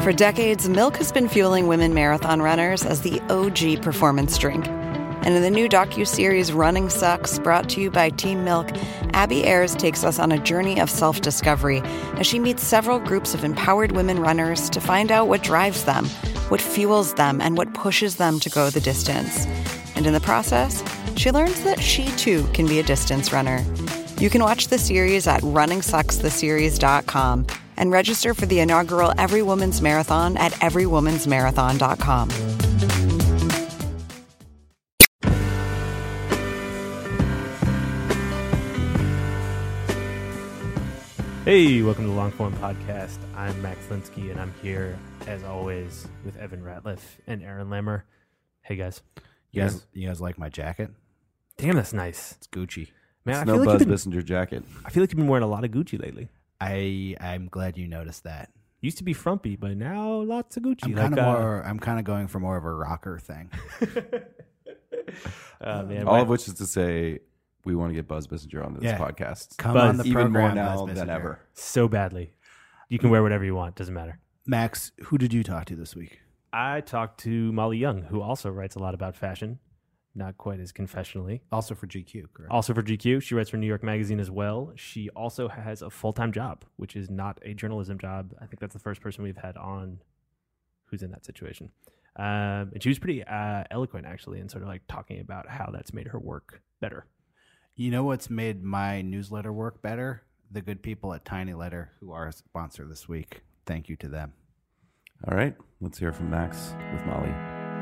For decades, Milk has been fueling women marathon runners as the OG performance drink. And in the new docuseries Running Sucks, brought to you by Team Milk, Abby Ayers takes us on a journey of self-discovery as she meets several groups of empowered women runners to find out what drives them, what fuels them, and what pushes them to go the distance. And in the process, she learns that she too can be a distance runner. You can watch the series at runningsuckstheseries.com and register for the inaugural Every Woman's Marathon at everywomansmarathon.com. Hey, welcome to the Longform Podcast. I'm Max Linsky, and I'm here, as always, with Evan Ratliff and Aaron Lammer. Hey, guys. You guys like my jacket? Damn, that's nice. It's Gucci. Man, It's I no feel like Buzz you've been, Bissinger jacket. I feel like you've been wearing a lot of Gucci lately. I'm glad you noticed that. Used to be frumpy, but now lots of Gucci. I'm kind of going for more of a rocker thing. Man, All of which is to say, we want to get Buzz Bissinger on this podcast. Come Buzz, on the even program, more now Buzz than Bissinger. ever. so badly. You can wear whatever you want. Doesn't matter. Max, who did you talk to this week? I talked to Molly Young, who also writes a lot about fashion. Not quite as confessionally. Also for GQ, correct? Also for GQ. She writes for New York Magazine as well. She also has a full-time job, which is not a journalism job. I think that's the first person we've had on who's in that situation. And she was pretty eloquent, actually, in sort of like talking about how that's made her work better. You know what's made my newsletter work better? The good people at Tiny Letter, who are a sponsor this week. Thank you to them. All right, let's hear from Max with Molly.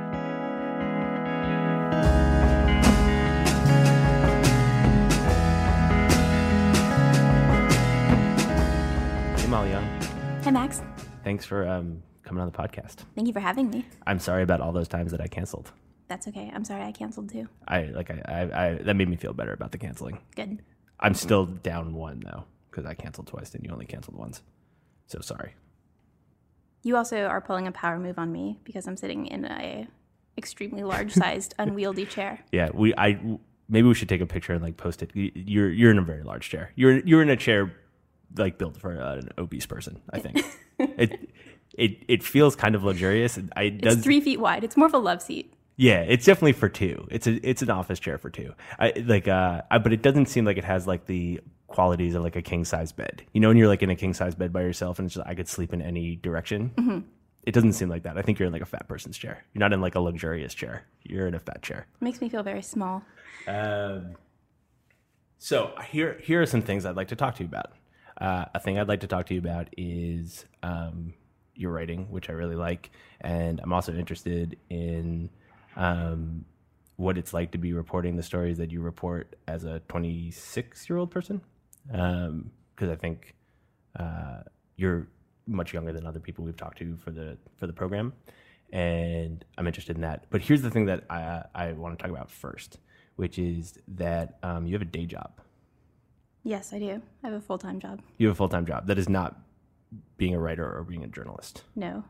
Hey, Molly Young. Hi, Max. Thanks for coming on the podcast. Thank you for having me. I'm sorry about all those times that I canceled. That's okay. I'm sorry I canceled too. I that made me feel better about the canceling. Good. I'm still down one, though, because I canceled twice and you only canceled once. So sorry. You also are pulling a power move on me because I'm sitting in a extremely large-sized, unwieldy chair. Yeah, maybe we should take a picture and like post it. You're in a very large chair. You're in a chair like built for an obese person. I think it feels kind of luxurious. It's 3 feet wide. It's more of a love seat. Yeah, it's definitely for two. It's an office chair for two. But it doesn't seem like it has like the qualities of like a king size bed. You know, when you're like in a king size bed by yourself and it's just I could sleep in any direction. Mm-hmm. It doesn't seem like that. I think you're in like a fat person's chair. You're not in like a luxurious chair. You're in a fat chair. Makes me feel very small. So here are some things I'd like to talk to you about. A thing I'd like to talk to you about is your writing, which I really like, and I'm also interested in what it's like to be reporting the stories that you report as a 26-year-old person, because I think you're much younger than other people we've talked to for the program, and I'm interested in that. But here's the thing that I want to talk about first, which is that you have a day job. Yes, I do. I have a full-time job. You have a full-time job that is not being a writer or being a journalist. No.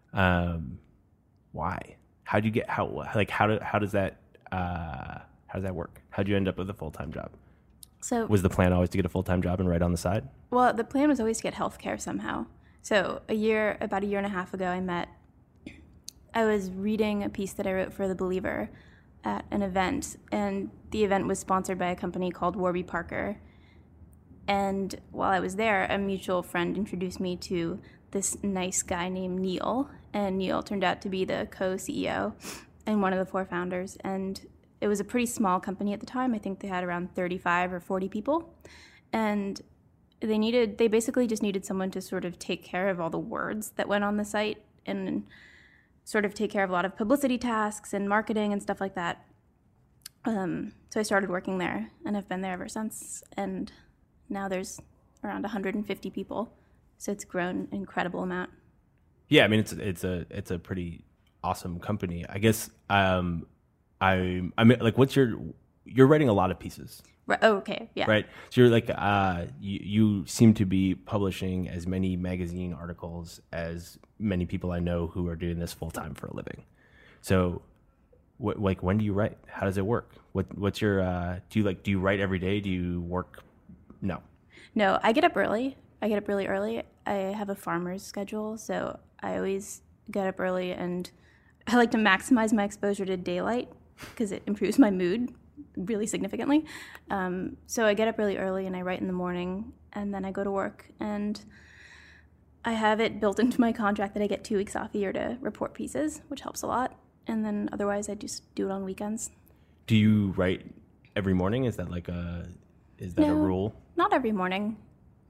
Why? How does that work? How did you end up with a full-time job? So Was the plan always to get a full-time job and write on the side? Well, the plan was always to get healthcare somehow. So about a year and a half ago, I was reading a piece that I wrote for The Believer at an event, and the event was sponsored by a company called Warby Parker. And while I was there, a mutual friend introduced me to this nice guy named Neil, and Neil turned out to be the co-CEO and one of the 4 founders. And it was a pretty small company at the time. I think they had around 35 or 40 people. And they basically just needed someone to sort of take care of all the words that went on the site and sort of take care of a lot of publicity tasks and marketing and stuff like that. So I started working there, and I've been there ever since. And now there's around 150 people, so it's grown an incredible amount. Yeah, I mean it's a pretty awesome company. I guess I mean like you're writing a lot of pieces. Right. Oh, okay. Yeah. Right. So you're like you seem to be publishing as many magazine articles as many people I know who are doing this full time for a living. So when do you write? How does it work? What's your do you write every day? Do you work? No, I get up early. I get up really early. I have a farmer's schedule, so I always get up early, and I like to maximize my exposure to daylight because it improves my mood really significantly. So I get up really early and I write in the morning, and then I go to work, and I have it built into my contract that I get 2 weeks off a year to report pieces, which helps a lot. And then otherwise I just do it on weekends. Do you write every morning? Is that a rule? Not every morning.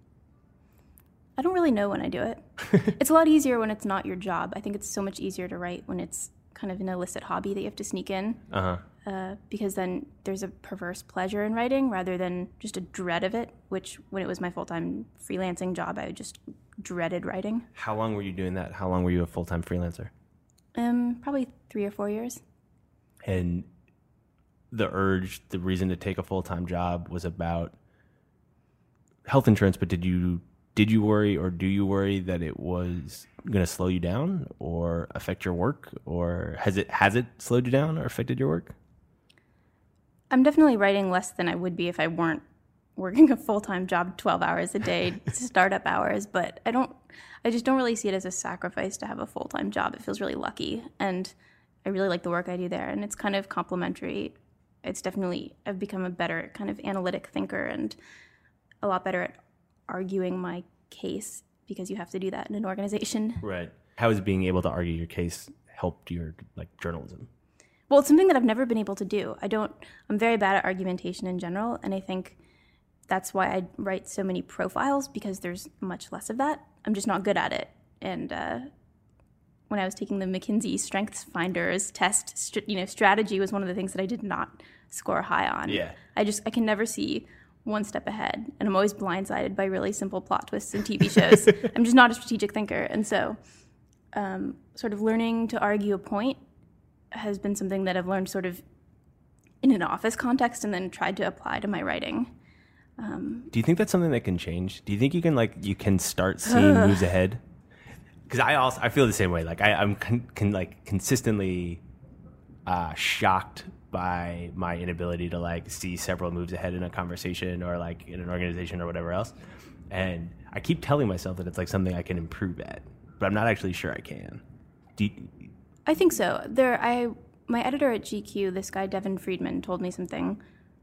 I don't really know when I do it. It's a lot easier when it's not your job. I think it's so much easier to write when it's kind of an illicit hobby that you have to sneak in. Because then there's a perverse pleasure in writing rather than just a dread of it, which when it was my full-time freelancing job, I just dreaded writing. How long were you doing that? How long were you a full-time freelancer? Probably 3 or 4 years. And the reason to take a full-time job was about health insurance, but did you worry, or do you worry that it was going to slow you down or affect your work, or has it slowed you down or affected your work? I'm definitely writing less than I would be if I weren't working a full-time job 12 hours a day, startup hours, but I just don't really see it as a sacrifice to have a full-time job. It feels really lucky, and I really like the work I do there, and it's kind of complementary. I've become a better kind of analytic thinker and a lot better at arguing my case, because you have to do that in an organization. Right. How has being able to argue your case helped your journalism? Well, it's something that I've never been able to do. I'm very bad at argumentation in general, and I think that's why I write so many profiles, because there's much less of that. I'm just not good at it. And when I was taking the McKinsey Strengths Finders test, strategy was one of the things that I did not score high on. Yeah. I can never see one step ahead, and I'm always blindsided by really simple plot twists in TV shows. I'm just not a strategic thinker, and so sort of learning to argue a point has been something that I've learned sort of in an office context and then tried to apply to my writing. Do you think that's something that can change? Do you think you can start seeing moves ahead? Because I feel the same way. Like I'm consistently shocked by my inability to see several moves ahead in a conversation or in an organization or whatever else. And I keep telling myself that it's something I can improve at, but I'm not actually sure I can. I think so. My editor at GQ, this guy Devin Friedman, told me something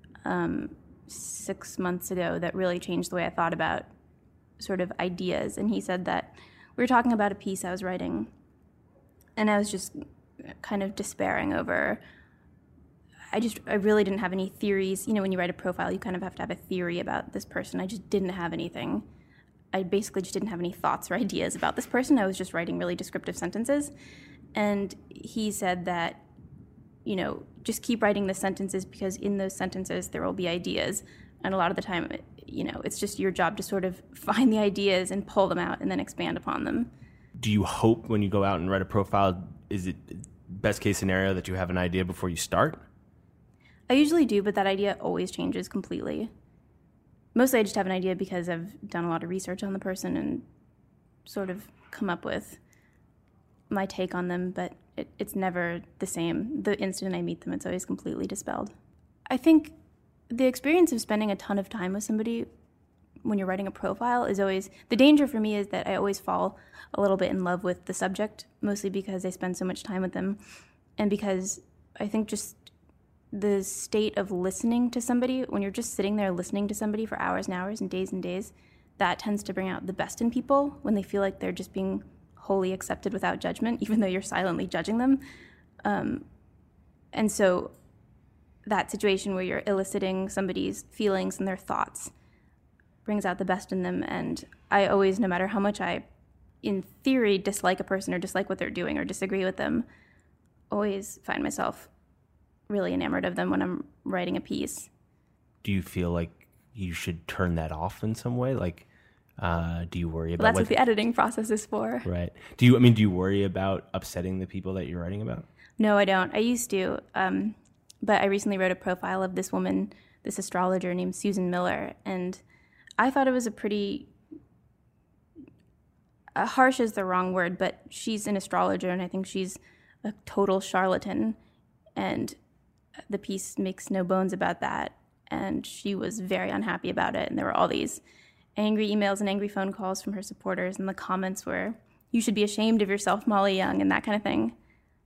6 months ago that really changed the way I thought about sort of ideas. And he said that we were talking about a piece I was writing, and I was just kind of despairing over. I really didn't have any theories. When you write a profile, you kind of have to have a theory about this person. I just didn't have anything. I basically just didn't have any thoughts or ideas about this person. I was just writing really descriptive sentences. And he said that, just keep writing the sentences, because in those sentences there will be ideas. And a lot of the time, it's just your job to sort of find the ideas and pull them out and then expand upon them. Do you hope when you go out and write a profile, is it best case scenario that you have an idea before you start? I usually do, but that idea always changes completely. Mostly I just have an idea because I've done a lot of research on the person and sort of come up with my take on them, but it's never the same. The instant I meet them, it's always completely dispelled. I think the experience of spending a ton of time with somebody when you're writing a profile is always, the danger for me is that I always fall a little bit in love with the subject, mostly because I spend so much time with them, and because I think just the state of listening to somebody, when you're just sitting there listening to somebody for hours and hours and days, that tends to bring out the best in people when they feel like they're just being wholly accepted without judgment, even though you're silently judging them. And so that situation where you're eliciting somebody's feelings and their thoughts brings out the best in them. And I always, no matter how much I, in theory, dislike a person or dislike what they're doing or disagree with them, always find myself really enamored of them when I'm writing a piece. Do you feel like you should turn that off in some way? Do you worry about that's what the editing process is for. Right. Do you worry about upsetting the people that you're writing about? No, I don't. I used to. But I recently wrote a profile of this woman, this astrologer named Susan Miller, and I thought it was a pretty harsh is the wrong word, but she's an astrologer, and I think she's a total charlatan. And the piece makes no bones about that. And she was very unhappy about it. And there were all these angry emails and angry phone calls from her supporters, and the comments were, "You should be ashamed of yourself, Molly Young," and that kind of thing.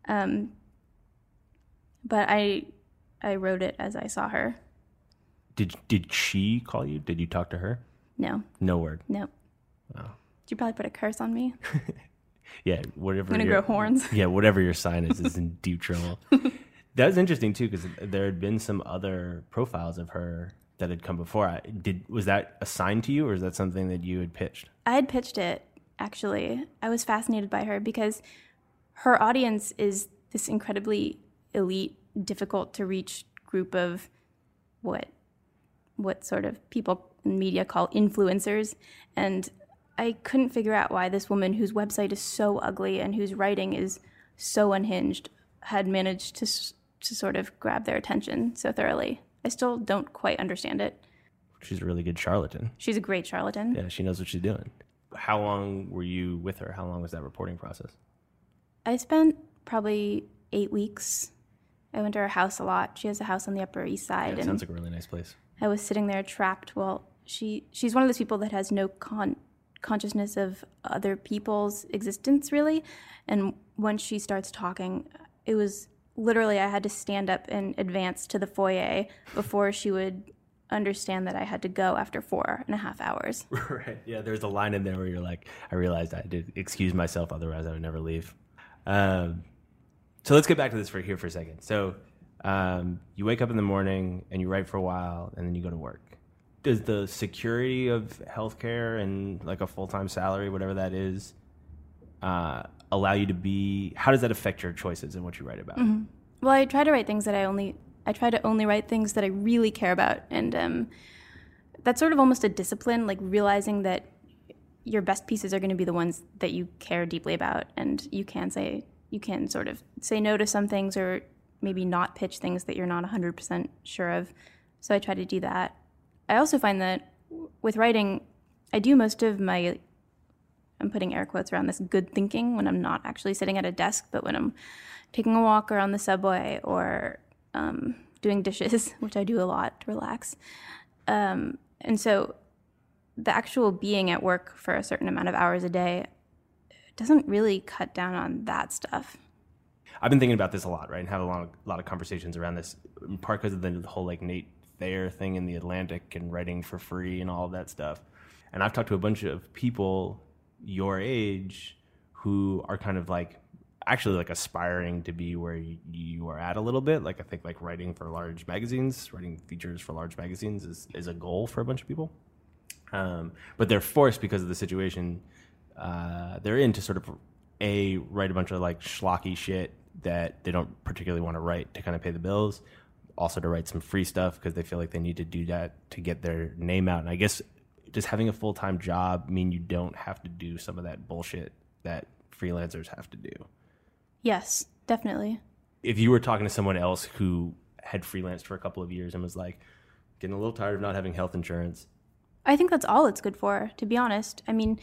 But I wrote it as I saw her. Did she call you? Did you talk to her? No. No word. No. Wow. Did you probably put a curse on me? Yeah, whatever. I'm gonna grow horns. Yeah, whatever your sign is in deep trouble. That was interesting too, because there had been some other profiles of her that had come before. Was that assigned to you, or is that something that you had pitched? I had pitched it, actually. I was fascinated by her because her audience is this incredibly elite, difficult to reach group of what sort of people in media call influencers. And I couldn't figure out why this woman, whose website is so ugly and whose writing is so unhinged, had managed to sort of grab their attention so thoroughly. I still don't quite understand it. She's a really good charlatan. She's a great charlatan. Yeah, she knows what she's doing. How long were you with her? How long was that reporting process? I spent probably 8 weeks. I went to her house a lot. She has a house on the Upper East Side. Yeah, it sounds like a really nice place. I was sitting there trapped. Well, she's one of those people that has no consciousness of other people's existence, really. And once she starts talking, it was literally I had to stand up and advance to the foyer before she would understand that I had to go after 4.5 hours. Right. Yeah, there's a line in there where you're like, I realized I did excuse myself, otherwise I would never leave. So let's get back to this for a second. So you wake up in the morning and you write for a while and then you go to work. Does the security of healthcare and like a full-time salary, whatever that is, allow you to be, how does that affect your choices and what you write about? Mm-hmm. Well, I try to write things that I try to only write things that I really care about. And that's sort of almost a discipline, like realizing that your best pieces are going to be the ones that you care deeply about. And you can sort of say no to some things or maybe not pitch things that you're not 100% sure of. So I try to do that. I also find that with writing, I do most of my, I'm putting air quotes around this, good thinking when I'm not actually sitting at a desk, but when I'm taking a walk or on the subway or doing dishes, which I do a lot to relax. And so the actual being at work for a certain amount of hours a day doesn't really cut down on that stuff. I've been thinking about this a lot, right? And have a lot of conversations around this, in part because of the whole like Nate Thayer thing in The Atlantic and writing for free and all of that stuff. And I've talked to a bunch of people your age who are kind of like actually like aspiring to be where you are at a little bit. Like I think like writing for large magazines, writing features for large magazines is a goal for a bunch of people. But they're forced because of the situation they're in to sort of write a bunch of like schlocky shit that they don't particularly want to write to kind of pay the bills. Also to write some free stuff because they feel like they need to do that to get their name out. And I guess does having a full-time job mean you don't have to do some of that bullshit that freelancers have to do? Yes, definitely. If you were talking to someone else who had freelanced for a couple of years and was like getting a little tired of not having health insurance. I think that's all it's good for, to be honest. I mean,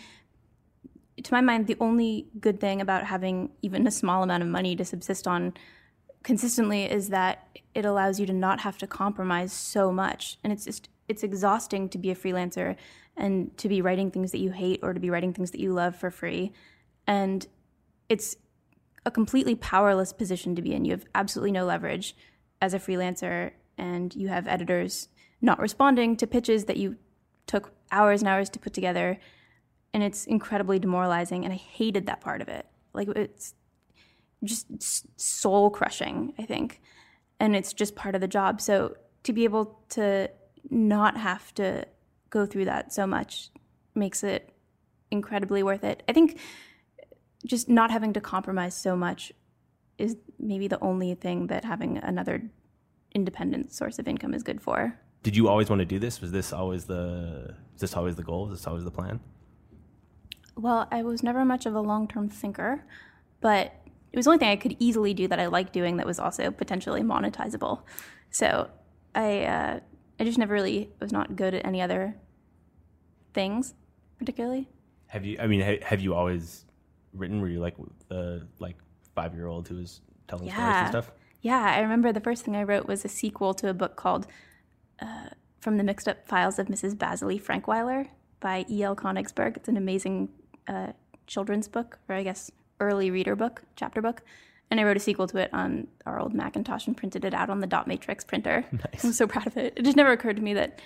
to my mind, the only good thing about having even a small amount of money to subsist on consistently is that it allows you to not have to compromise so much. And it's exhausting to be a freelancer and to be writing things that you hate or to be writing things that you love for free. And it's a completely powerless position to be in. You have absolutely no leverage as a freelancer, and you have editors not responding to pitches that you took hours and hours to put together. And it's incredibly demoralizing, and I hated that part of it. Like, it's just soul crushing, I think. And it's just part of the job. So to be able to not have to go through that so much makes it incredibly worth it. I think just not having to compromise so much is maybe the only thing that having another independent source of income is good for. Did you always want to do this? Was this always the goal? Was this always the plan? Well, I was never much of a long-term thinker, but it was the only thing I could easily do that I liked doing that was also potentially monetizable. So I just never really was not good at any other things particularly. Have you always written? Were you like the 5-year-old who was telling stories and stuff? Yeah, I remember the first thing I wrote was a sequel to a book called From the Mixed Up Files of Mrs. Basily Frankweiler by E.L. Konigsberg. It's an amazing children's book, or I guess early reader book, chapter book. And I wrote a sequel to it on our old Macintosh and printed it out on the dot matrix printer. Nice. I'm so proud of it. It just never occurred to me that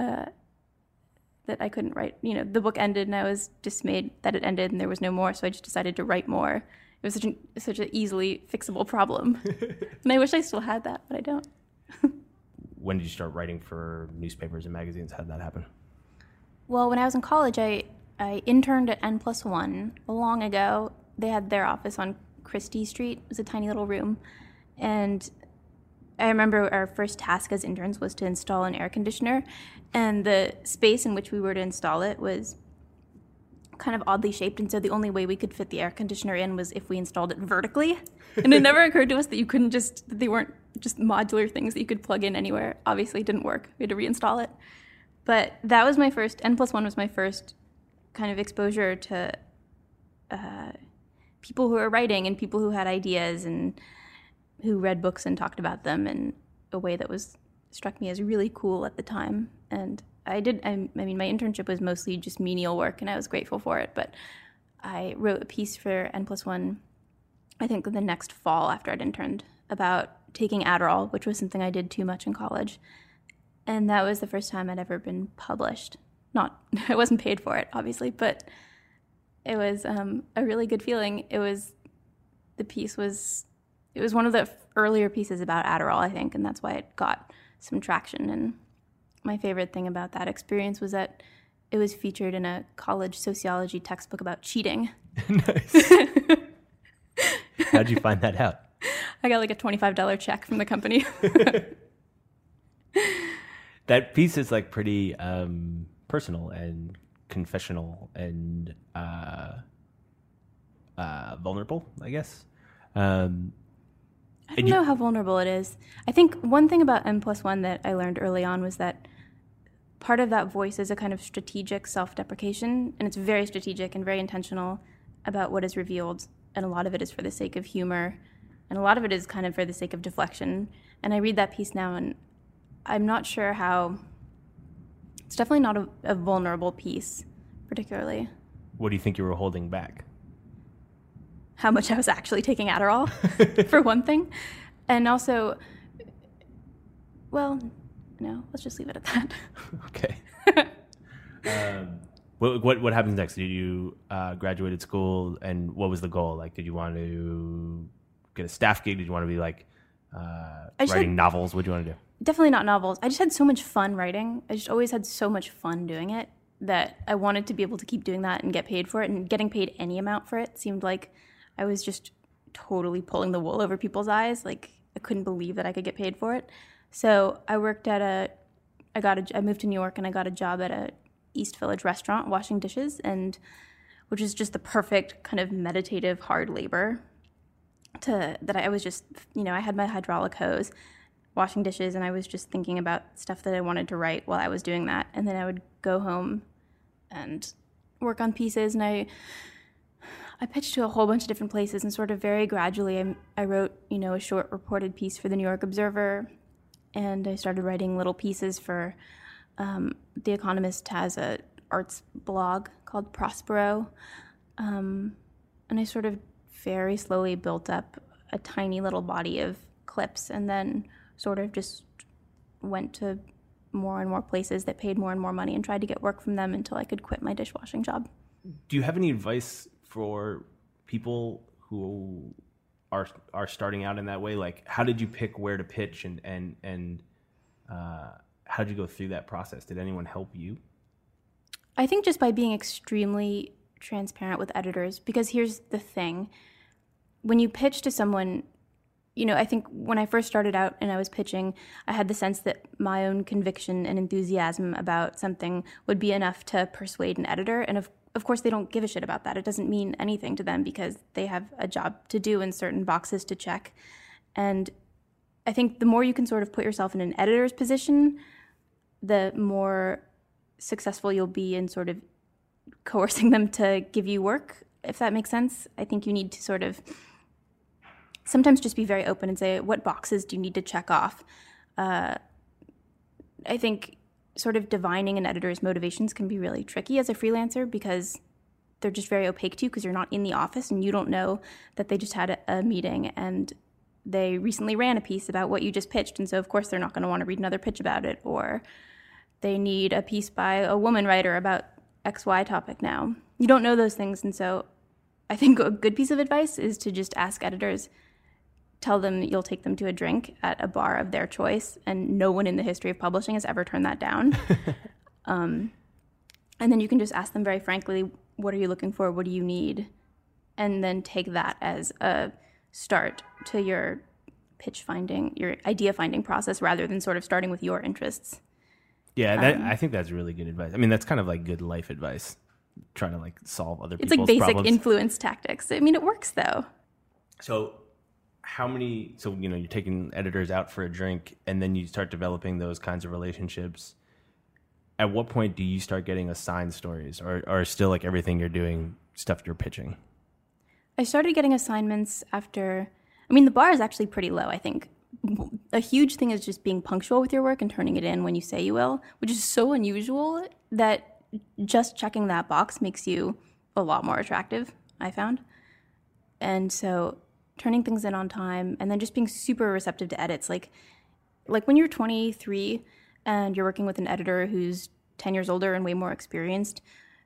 I couldn't write. The book ended and I was dismayed that it ended and there was no more, so I just decided to write more. It was such an easily fixable problem. And I wish I still had that, but I don't. When did you start writing for newspapers and magazines? How did that happen? Well, when I was in college, I interned at N+1 long ago. They had their office on Christie Street. It was a tiny little room. And I remember our first task as interns was to install an air conditioner. And the space in which we were to install it was kind of oddly shaped. And so the only way we could fit the air conditioner in was if we installed it vertically. And it never occurred to us that that they weren't just modular things that you could plug in anywhere. Obviously, it didn't work. We had to reinstall it. But that was my first, N+1 was my first kind of exposure to people who were writing and people who had ideas and who read books and talked about them in a way that struck me as really cool at the time. And my internship was mostly just menial work, and I was grateful for it. But I wrote a piece for N+1, I think the next fall after I'd interned, about taking Adderall, which was something I did too much in college. And that was the first time I'd ever been published. I wasn't paid for it, obviously, but it was a really good feeling. It was one of the earlier pieces about Adderall, I think, and that's why it got some traction. And my favorite thing about that experience was that it was featured in a college sociology textbook about cheating. Nice. How'd you find that out? I got like a $25 check from the company. That piece is like pretty personal and confessional and vulnerable, I guess. I don't know how vulnerable it is. I think one thing about N+1 that I learned early on was that part of that voice is a kind of strategic self-deprecation, and it's very strategic and very intentional about what is revealed, and a lot of it is for the sake of humor, and a lot of it is kind of for the sake of deflection. And I read that piece now, and I'm not sure how... It's definitely not a vulnerable piece, particularly. What do you think you were holding back? How much I was actually taking Adderall, for one thing. And also, well, no, let's just leave it at that. Okay. What happens next? Did you graduated school, and what was the goal? Like, did you want to get a staff gig? Did you want to be like writing novels? What did you want to do? Definitely not novels. I just had so much fun writing. I just always had so much fun doing it that I wanted to be able to keep doing that and get paid for it. And getting paid any amount for it seemed like I was just totally pulling the wool over people's eyes. Like, I couldn't believe that I could get paid for it. So I worked at I moved to New York and I got a job at a East Village restaurant washing dishes, and which is just the perfect kind of meditative hard labor I was just, I had my hydraulic hose washing dishes, and I was just thinking about stuff that I wanted to write while I was doing that. And then I would go home and work on pieces, and I pitched to a whole bunch of different places, and sort of very gradually I wrote, a short reported piece for the New York Observer, and I started writing little pieces for The Economist has a arts blog called Prospero, and I sort of very slowly built up a tiny little body of clips, and then sort of just went to more and more places that paid more and more money and tried to get work from them until I could quit my dishwashing job. Do you have any advice for people who are starting out in that way? Like, how did you pick where to pitch, and how did you go through that process? Did anyone help you? I think just by being extremely transparent with editors, because here's the thing. When you pitch to someone, I think when I first started out and I was pitching, I had the sense that my own conviction and enthusiasm about something would be enough to persuade an editor. And of course, they don't give a shit about that. It doesn't mean anything to them because they have a job to do and certain boxes to check. And I think the more you can sort of put yourself in an editor's position, the more successful you'll be in sort of coercing them to give you work, if that makes sense. I think you need to sort of sometimes just be very open and say, what boxes do you need to check off? I think sort of divining an editor's motivations can be really tricky as a freelancer because they're just very opaque to you because you're not in the office and you don't know that they just had a meeting and they recently ran a piece about what you just pitched. And so, of course, they're not going to want to read another pitch about it. Or they need a piece by a woman writer about XY topic now. You don't know those things. And so I think a good piece of advice is to just ask editors, tell them you'll take them to a drink at a bar of their choice. And no one in the history of publishing has ever turned that down. And then you can just ask them very frankly, what are you looking for? What do you need? And then take that as a start to your pitch finding, your idea finding process, rather than sort of starting with your interests. Yeah, I think that's really good advice. I mean, that's kind of like good life advice, trying to like solve other people's problems. It's like basic influence tactics. I mean, it works though. So you're taking editors out for a drink and then you start developing those kinds of relationships. At what point do you start getting assigned stories or still like everything you're doing stuff you're pitching? I started getting assignments after, the bar is actually pretty low, I think. A huge thing is just being punctual with your work and turning it in when you say you will, which is so unusual that just checking that box makes you a lot more attractive, I found. And so turning things in on time and then just being super receptive to edits. Like when you're 23 and you're working with an editor who's 10 years older and way more experienced,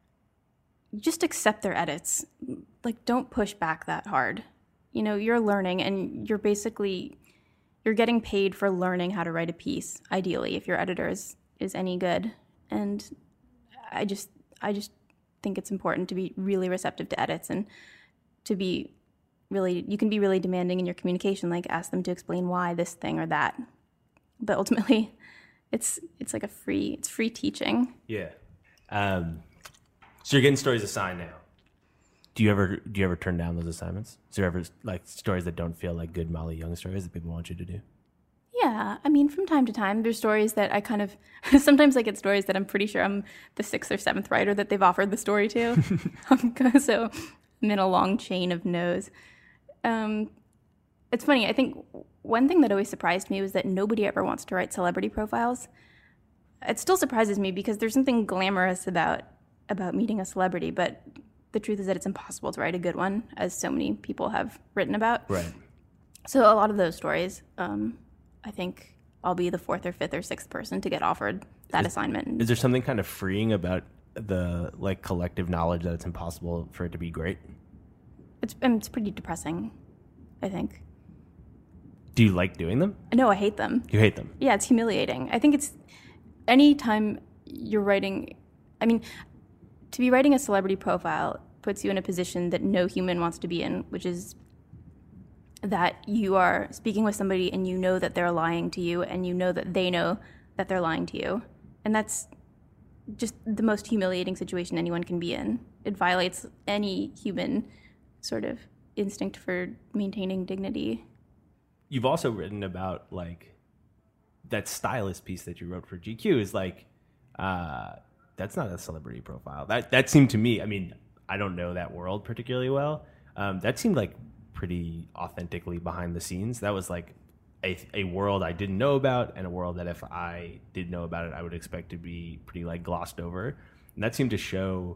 just accept their edits. Like, don't push back that hard. You're learning and you're getting paid for learning how to write a piece, ideally, if your editor is any good. And I just think it's important to be really receptive to edits and to be really, you can be really demanding in your communication, like ask them to explain why this thing or that. But ultimately, it's like it's free teaching. Yeah. So you're getting stories assigned now. Do you ever turn down those assignments? Is there ever like stories that don't feel like good Molly Young stories that people want you to do? Yeah, from time to time, there's stories that I kind of sometimes I get stories that I'm pretty sure I'm the 6th or 7th writer that they've offered the story to. So I'm in a long chain of no's. It's funny. I think one thing that always surprised me was that nobody ever wants to write celebrity profiles. It still surprises me because there's something glamorous about meeting a celebrity, but the truth is that it's impossible to write a good one, as so many people have written about. Right. So a lot of those stories, I think I'll be the 4th or 5th or 6th person to get offered that assignment. Is there something kind of freeing about the like collective knowledge that it's impossible for it to be great? It's pretty depressing, I think. Do you like doing them? No, I hate them. You hate them? Yeah, it's humiliating. I think it's any time you're writing, to be writing a celebrity profile puts you in a position that no human wants to be in, which is that you are speaking with somebody and you know that they're lying to you and you know that they know that they're lying to you. And that's just the most humiliating situation anyone can be in. It violates any human sort of instinct for maintaining dignity. You've also written about like that stylist piece that you wrote for GQ is like, that's not a celebrity profile. That seemed to me, I don't know that world particularly well. That seemed like pretty authentically behind the scenes. That was like a world I didn't know about and a world that if I did know about it, I would expect to be pretty like glossed over. And that seemed to show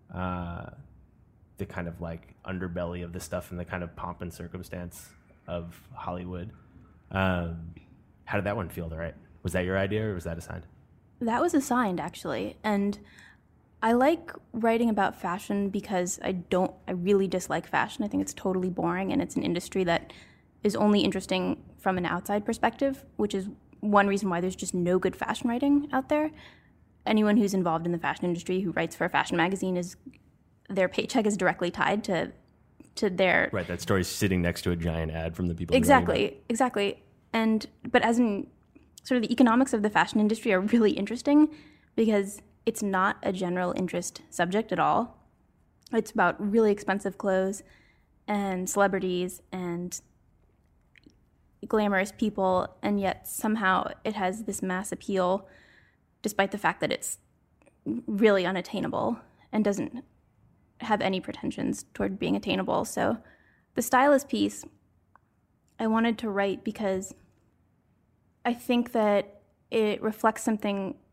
the kind of like underbelly of the stuff and the kind of pomp and circumstance of Hollywood. How did that one feel to write? Was that your idea or was that assigned? That was assigned, actually. And I like writing about fashion because I really dislike fashion. I think it's totally boring and it's an industry that is only interesting from an outside perspective, which is one reason why there's just no good fashion writing out there. Anyone who's involved in the fashion industry who writes for a fashion magazine their paycheck is directly tied to their... Right, that story's sitting next to a giant ad from the people. Exactly. But as in sort of the economics of the fashion industry are really interesting because it's not a general interest subject at all. It's about really expensive clothes and celebrities and glamorous people, and yet somehow it has this mass appeal despite the fact that it's really unattainable and doesn't have any pretensions toward being attainable. So the stylist piece I wanted to write because I think that it reflects something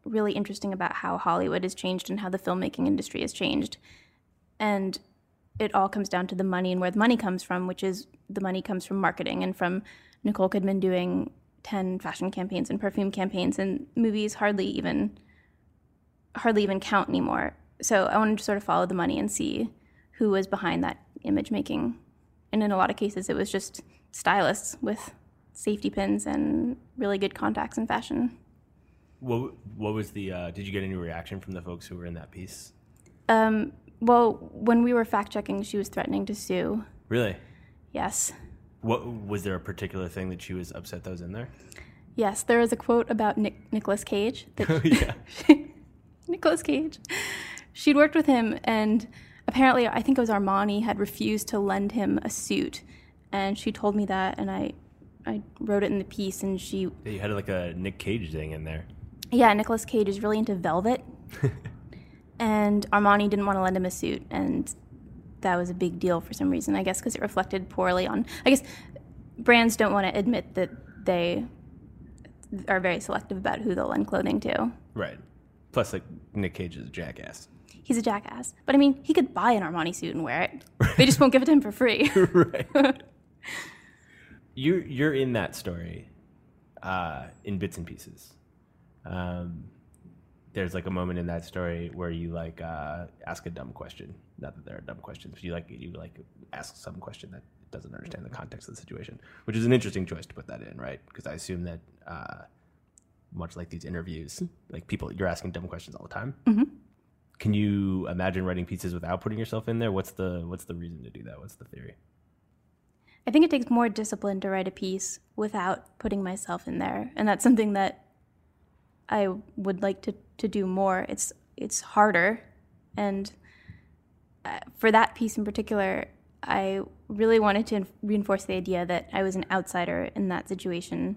really interesting about how Hollywood has changed and how the filmmaking industry has changed. And it all comes down to the money and where the money comes from, which is the money comes from marketing and from Nicole Kidman doing 10 fashion campaigns and perfume campaigns, and movies hardly even count anymore. So I wanted to sort of follow the money and see who was behind that image making. And in a lot of cases, it was just stylists with safety pins and really good contacts in fashion. What was the, did you get any reaction from the folks who were in that piece? Well, when we were fact-checking, she was threatening to sue. Really? Yes. What was there a particular thing that she was upset that was in there? Yes, there was a quote about Nicolas Cage. Oh, yeah. Nicolas Cage. She'd worked with him, and apparently, I think it was Armani, had refused to lend him a suit. And she told me that, and I wrote it in the piece, and she... Yeah, you had like a Nick Cage thing in there. Yeah, Nicolas Cage is really into velvet. And Armani didn't want to lend him a suit, and that was a big deal for some reason, I guess, because it reflected poorly on... I guess brands don't want to admit that they are very selective about who they'll lend clothing to. Right. Plus, like, Nick Cage is a jackass. He's a jackass. But, I mean, he could buy an Armani suit and wear it. They just won't give it to him for free. Right. You're in that story in bits and pieces. There's like a moment in that story where you like ask a dumb question. Not that there are dumb questions, but you ask some question that doesn't understand the context of the situation, which is an interesting choice to put that in, right? Because I assume that much like these interviews, like people, you're asking dumb questions all the time. Mm-hmm. Can you imagine writing pieces without putting yourself in there? What's the reason to do that? What's the theory? I think it takes more discipline to write a piece without putting myself in there, and that's something that I would like to do more. It's harder, and for that piece in particular, I really wanted to reinforce the idea that I was an outsider in that situation,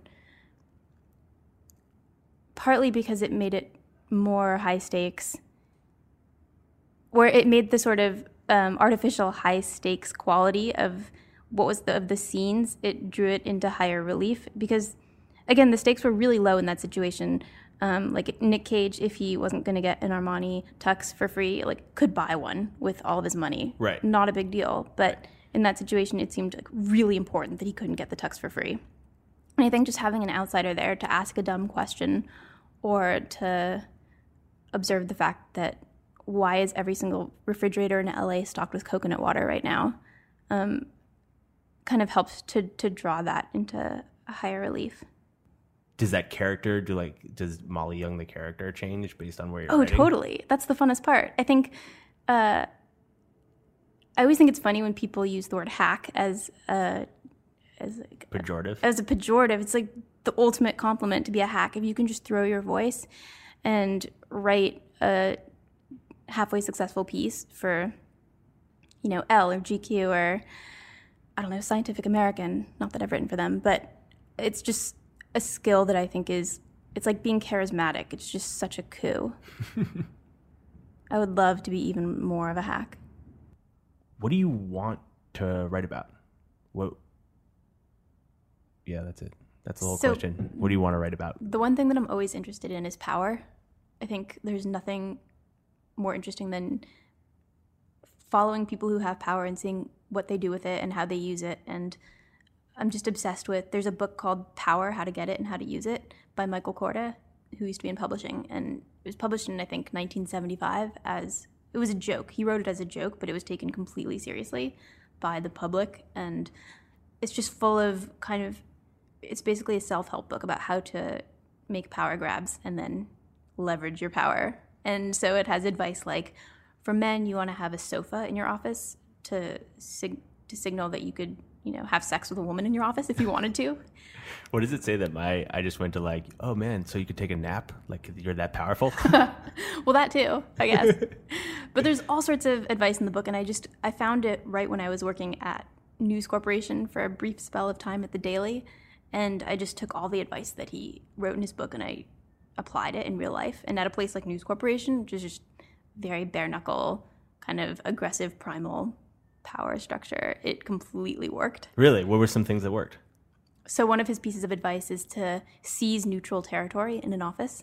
partly because it made it more high stakes, where it made the sort of artificial high stakes quality of what was of the scenes, it drew it into higher relief, because again, the stakes were really low in that situation. Like Nick Cage, if he wasn't going to get an Armani tux for free, like could buy one with all of his money. Right. Not a big deal. But in that situation, it seemed like really important that he couldn't get the tux for free. And I think just having an outsider there to ask a dumb question or to observe the fact that why is every single refrigerator in LA stocked with coconut water right now, kind of helps to draw that into a higher relief. Does that character does Molly Young, the character, change based on where you're writing? Oh, totally. That's the funnest part. I think, I always think it's funny when people use the word hack as pejorative. As a pejorative. It's like the ultimate compliment to be a hack. If you can just throw your voice and write a halfway successful piece for, Elle or GQ or, I don't know, Scientific American. Not that I've written for them, but it's just a skill that I think it's like being charismatic. It's just such a coup. I would love to be even more of a hack. What do you want to write about? Yeah, that's it. That's the whole question. What do you want to write about? The one thing that I'm always interested in is power. I think there's nothing more interesting than following people who have power and seeing what they do with it and how they use it. And I'm just obsessed with, there's a book called Power, How to Get It and How to Use It by Michael Korda, who used to be in publishing. And it was published in, I think, 1975 it was a joke. He wrote it as a joke, but it was taken completely seriously by the public. And it's just full of it's basically a self-help book about how to make power grabs and then leverage your power. And so it has advice like, for men, you want to have a sofa in your office to signal that you could have sex with a woman in your office if you wanted to. What does it say that I just went to oh man, so you could take a nap? Like you're that powerful? Well, that too, I guess. But there's all sorts of advice in the book, and I found it right when I was working at News Corporation for a brief spell of time at the Daily, and I just took all the advice that he wrote in his book and I applied it in real life. And at a place like News Corporation, which is just very bare knuckle, kind of aggressive, primal power structure, it completely worked. Really? What were some things that worked? So one of his pieces of advice is to seize neutral territory in an office.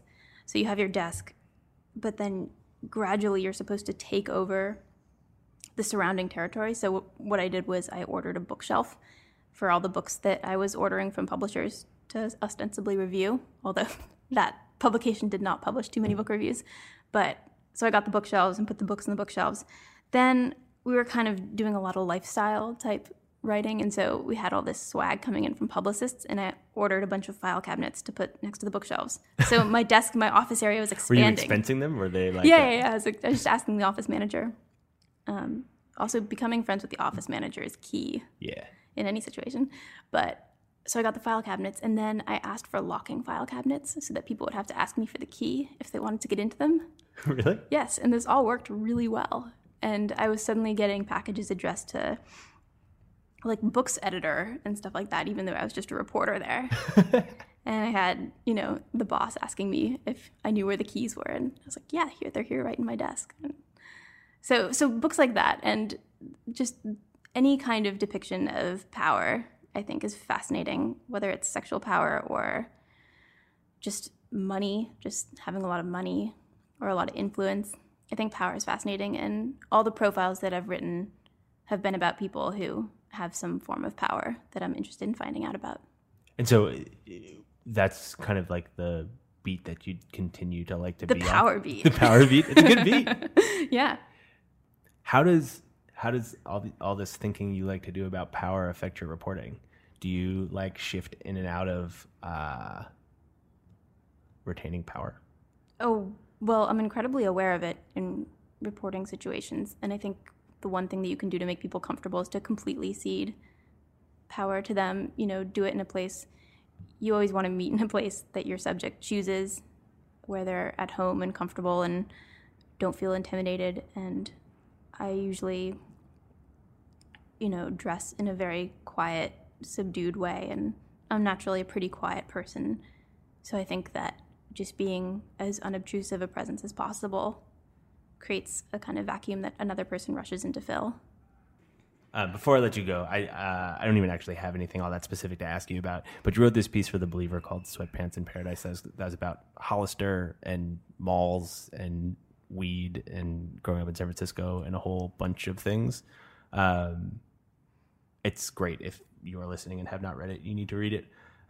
So you have your desk, but then gradually you're supposed to take over the surrounding territory. So what I did was I ordered a bookshelf for all the books that I was ordering from publishers to ostensibly review, although that publication did not publish too many book reviews. But so I got the bookshelves and put the books in the bookshelves. Then we were kind of doing a lot of lifestyle type writing, and so we had all this swag coming in from publicists, and I ordered a bunch of file cabinets to put next to the bookshelves. So my desk, my office area was expanding. Were you expensing them? Were they like... Yeah. I was just asking the office manager. Also, becoming friends with the office manager is key. Yeah. In any situation. But so I got the file cabinets, and then I asked for locking file cabinets so that people would have to ask me for the key if they wanted to get into them. Really? Yes, and this all worked really well. And I was suddenly getting packages addressed to like books editor and stuff like that, even though I was just a reporter there. And I had, the boss asking me if I knew where the keys were, and I was like, yeah, they're here right in my desk. And so books like that, and just any kind of depiction of power, I think, is fascinating, whether it's sexual power or just money, just having a lot of money or a lot of influence. I think power is fascinating, and all the profiles that I've written have been about people who have some form of power that I'm interested in finding out about. And so that's kind of like the beat that you continue to like to be on? The power beat. The power beat. It's a good beat. Yeah. How does all this thinking you like to do about power affect your reporting? Do you like shift in and out of retaining power? Oh, well, I'm incredibly aware of it in reporting situations. And I think the one thing that you can do to make people comfortable is to completely cede power to them. Do it in a place. You always want to meet in a place that your subject chooses, where they're at home and comfortable and don't feel intimidated. And I usually, dress in a very quiet, subdued way. And I'm naturally a pretty quiet person. So I think that just being as unobtrusive a presence as possible creates a kind of vacuum that another person rushes in to fill. Before I let you go, I don't even actually have anything all that specific to ask you about, but you wrote this piece for The Believer called Sweatpants in Paradise that was about Hollister and malls and weed and growing up in San Francisco and a whole bunch of things. It's great. If you are listening and have not read it, you need to read it.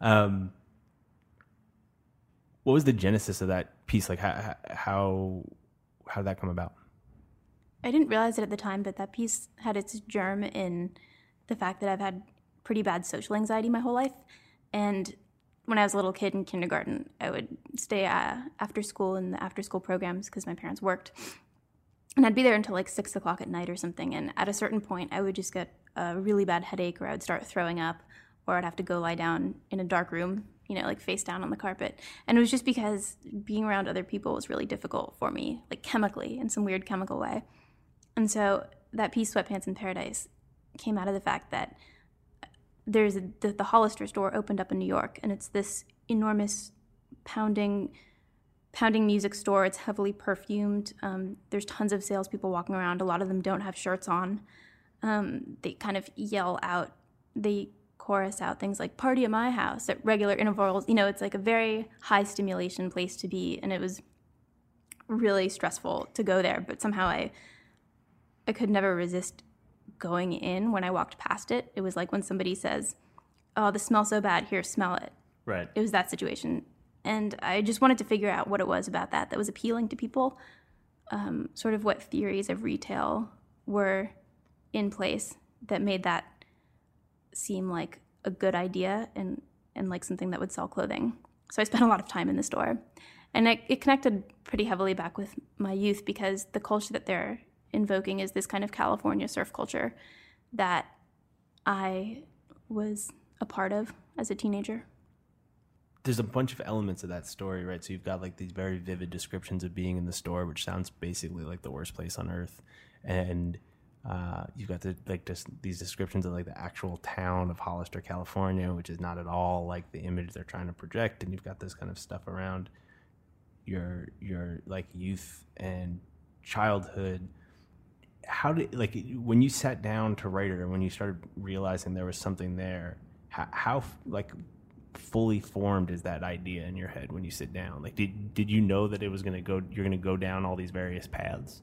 What was the genesis of that piece? Like how did that come about? I didn't realize it at the time, but that piece had its germ in the fact that I've had pretty bad social anxiety my whole life. And when I was a little kid in kindergarten, I would stay after school in the after-school programs because my parents worked. And I'd be there until like 6 o'clock at night or something. And at a certain point, I would just get a really bad headache, or I would start throwing up, or I'd have to go lie down in a dark room, like face down on the carpet. And it was just because being around other people was really difficult for me, like chemically, in some weird chemical way. And so that piece, Sweatpants in Paradise, came out of the fact that there's the Hollister store opened up in New York, and it's this enormous pounding music store. It's heavily perfumed. There's tons of salespeople walking around. A lot of them don't have shirts on. They kind of yell out, they chorus out things like "party at my house" at regular intervals. It's like a very high stimulation place to be, and it was really stressful to go there. But somehow I could never resist going in when I walked past it. It was like when somebody says, "Oh, this smells so bad, here, smell it." Right. It was that situation. And I just wanted to figure out what it was about that was appealing to people, sort of what theories of retail were in place that made that seem like a good idea and like something that would sell clothing. So I spent a lot of time in the store. And it connected pretty heavily back with my youth because the culture that they're invoking is this kind of California surf culture that I was a part of as a teenager. There's a bunch of elements of that story, right? So you've got like these very vivid descriptions of being in the store, which sounds basically like the worst place on earth. And you've got these descriptions of like the actual town of Hollister, California, which is not at all like the image they're trying to project. And you've got this kind of stuff around your like youth and childhood. How did, like, when you sat down to write it, or when you started realizing there was something there, how like fully formed is that idea in your head when you sit down? Like, did you know that it was you're going to go down all these various paths?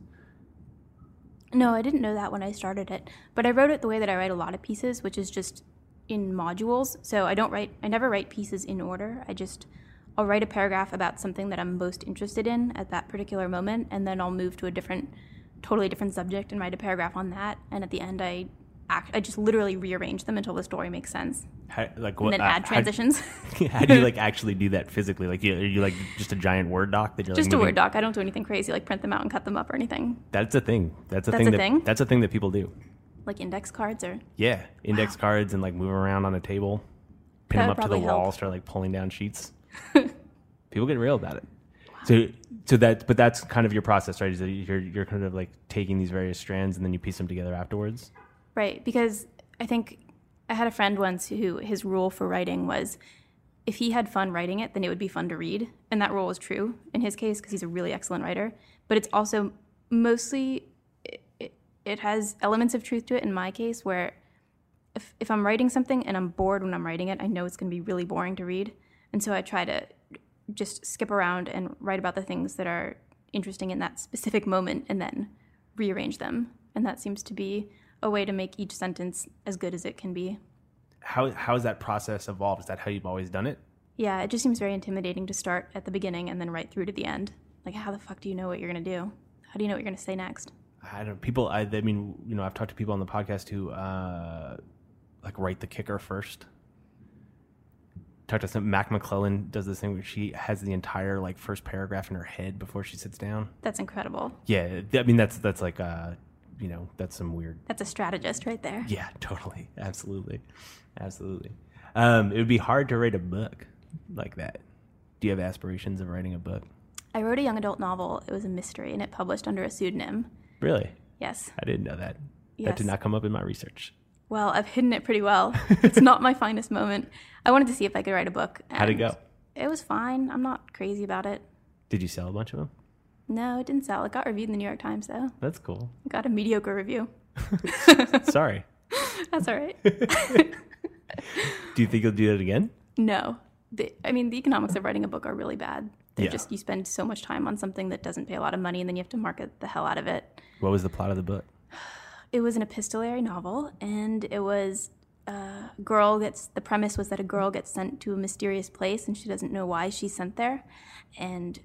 No, I didn't know that when I started it, but I wrote it the way that I write a lot of pieces, which is just in modules. So I never write pieces in order. I'll write a paragraph about something that I'm most interested in at that particular moment, and then I'll move to a totally different subject and write a paragraph on that. And at the end, I just literally rearrange them until the story makes sense. And then add transitions. How do you actually do that physically? Are you just a giant Word doc that you're just a Word doc? I don't do anything crazy, like print them out and cut them up or anything. That's a thing. That's a thing that people do. Like index cards or? Yeah, index cards and move around on a table, pin them up to the wall, help. start pulling down sheets. People get real about it. Wow. But that's kind of your process, right? Is that you're kind of taking these various strands and then you piece them together afterwards? Right, because I think I had a friend once who his rule for writing was if he had fun writing it, then it would be fun to read. And that rule was true in his case because he's a really excellent writer. But it's also mostly, it has elements of truth to it in my case where if I'm writing something and I'm bored when I'm writing it, I know it's going to be really boring to read. And so I try to just skip around and write about the things that are interesting in that specific moment and then rearrange them. And that seems to be a way to make each sentence as good as it can be. How has that process evolved? Is that how you've always done it? Yeah, it just seems very intimidating to start at the beginning and then right through to the end. How the fuck do you know what you're going to do? How do you know what you're going to say next? I don't. People. I mean, I've talked to people on the podcast who write the kicker first. Talked to Mac McClellan does this thing where she has the entire first paragraph in her head before she sits down. That's incredible. Yeah, I mean that's that's some weird. That's a strategist right there. Yeah, totally, absolutely. It would be hard to write a book like that. Do you have aspirations of writing a book? I wrote a young adult novel. It was a mystery, and it published under a pseudonym. Really? Yes. I didn't know that. Yes. That did not come up in my research. Well, I've hidden it pretty well. It's not my finest moment. I wanted to see if I could write a book. How'd it go? It was fine. I'm not crazy about it. Did you sell a bunch of them? No, it didn't sell. It got reviewed in the New York Times, though. That's cool. It got a mediocre review. Sorry. That's all right. Do you think you'll do that again? No. The economics of writing a book are really bad. They're Yeah. just, you spend so much time on something that doesn't pay a lot of money, and then you have to market the hell out of it. What was the plot of the book? It was an epistolary novel, and it was the premise was that a girl gets sent to a mysterious place, and she doesn't know why she's sent there. And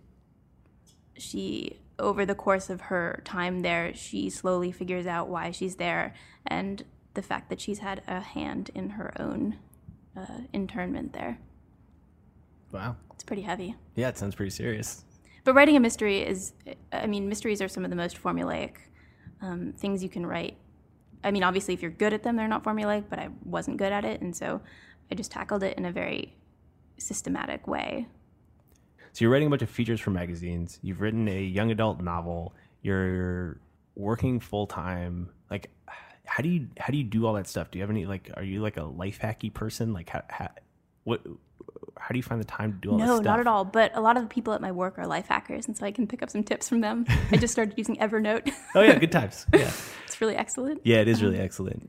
she, over the course of her time there, she slowly figures out why she's there, and the fact that she's had a hand in her own internment there. Wow. It's pretty heavy. Yeah, it sounds pretty serious. But writing a mystery mysteries are some of the most formulaic things you can write. Obviously, if you're good at them, they're not formulaic, but I wasn't good at it, and so I just tackled it in a very systematic way. So you're writing a bunch of features for magazines. You've written a young adult novel. You're working full time. How do you do all that stuff? Do you have any are you a life hacky person? How do you find the time to do all this stuff? No, not at all. But a lot of the people at my work are life hackers, and so I can pick up some tips from them. I just started using Evernote. Oh yeah, good times. Yeah, it's really excellent. Yeah, it is really excellent.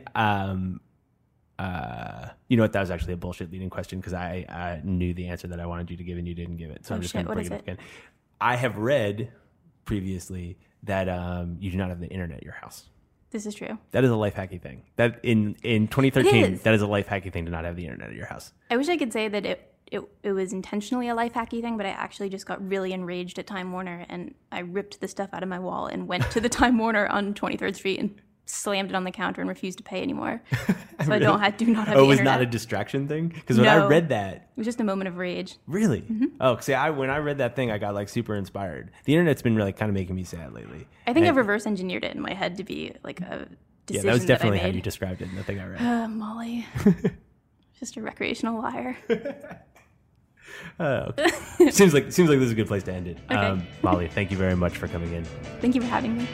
You know what? That was actually a bullshit leading question because I knew the answer that I wanted you to give and you didn't give it. So I'm just going to bring it up again. I have read previously that you do not have the internet at your house. This is true. That is a life hacky thing. That in 2013, that is a life hacky thing to not have the internet at your house. I wish I could say that it was intentionally a life hacky thing, but I actually just got really enraged at Time Warner, and I ripped the stuff out of my wall and went to the Time Warner on 23rd Street and slammed it on the counter and refused to pay anymore. So really? I do not have the internet. Oh, it was not a distraction thing? Because when I read that... It was just a moment of rage. Really? Mm-hmm. Oh, see, when I read that thing, I got super inspired. The internet's been really kind of making me sad lately. I think I've reverse engineered it in my head to be a decision. Yeah, that was definitely how you described it in the thing I read. Molly. Just a recreational liar. Okay. Seems like this is a good place to end it. Okay. Molly, thank you very much for coming in. Thank you for having me.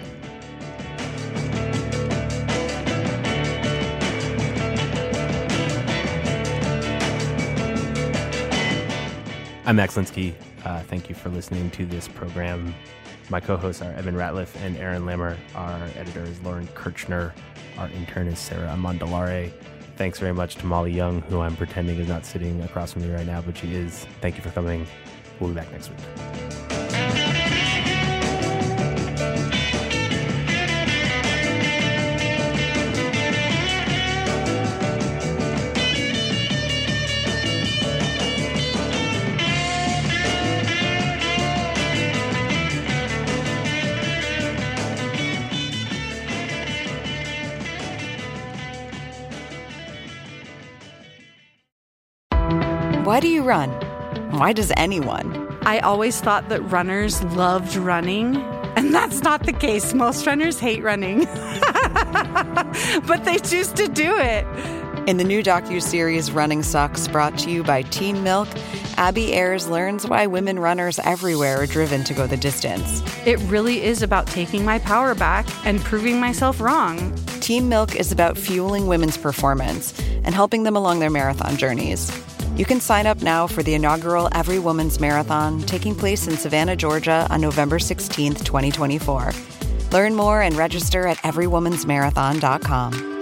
I'm Max Linsky. Thank you for listening to this program. My co-hosts are Evan Ratliff and Aaron Lammer. Our editor is Lauren Kirchner. Our intern is Sarah Amandalare. thanks very much to Molly Young, who I'm pretending is not sitting across from me right now, but she is. Thank you for coming. We'll be back next week. Why do you run? Why does anyone? I always thought that runners loved running, and that's not the case. Most runners hate running, but they choose to do it. In the new docuseries Running Sucks, brought to you by Teen Milk, Abby Ayers learns why women runners everywhere are driven to go the distance. It really is about taking my power back and proving myself wrong. Teen Milk is about fueling women's performance and helping them along their marathon journeys. You can sign up now for the inaugural Every Woman's Marathon taking place in Savannah, Georgia on November 16th, 2024. Learn more and register at everywomansmarathon.com.